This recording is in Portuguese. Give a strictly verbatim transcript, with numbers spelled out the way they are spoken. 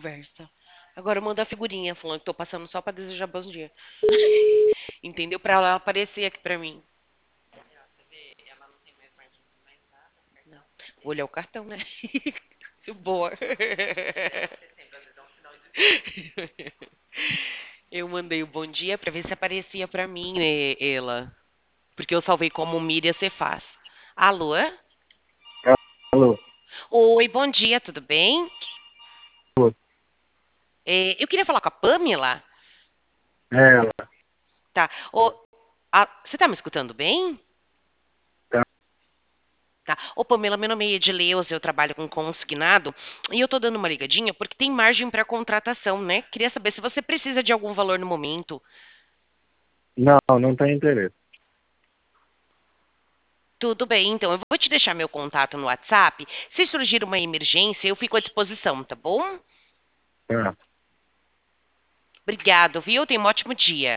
conversa. Agora manda a figurinha falando que tô passando só pra desejar bom dia. Entendeu? Pra ela aparecer aqui pra mim. Não. Vou olhar o cartão, né? Boa. Eu mandei o bom dia pra ver se aparecia pra mim, né, ela. Porque eu salvei como Miriam Cefaz. Alô? Alô, Oi, bom dia, tudo bem? alô, É, eu queria falar com a Pamela. é ela, Tá. Ô, a- você tá me escutando bem? tá? Tá. Ô, Pamela, meu nome é Edileuza, eu trabalho com consignado e eu tô dando uma ligadinha porque tem margem para contratação, né? Queria saber se você precisa de algum valor no momento. Não, não tem interesse. Tudo bem, então eu vou te deixar meu contato no WhatsApp. Se surgir uma emergência, eu fico à disposição, tá bom? Tá. Obrigado, viu? Tenha um ótimo dia.